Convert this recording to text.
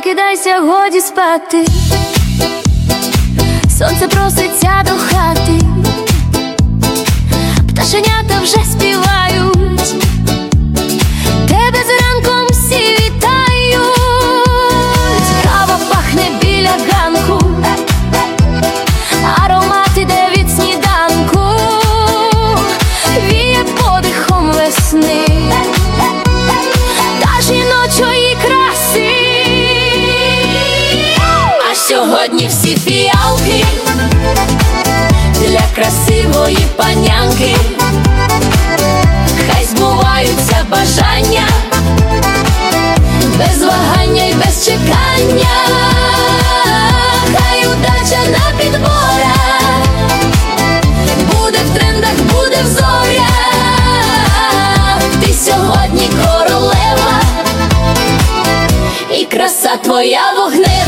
прокидайся, годі спати, сонце проситься до хати, пташенята вже співають, тебе зранком всі вітають. Кава пахне біля ганку, аромат іде від сніданку, віє подихом весни та жіночої краси. А сьогодні всі фіалки для красивої панянки, хай збуваються бажання, без вагання й без чекання, хай удача на підборах, буде в трендах, буде в зорях. Ти сьогодні королева, і краса твоя вогнева.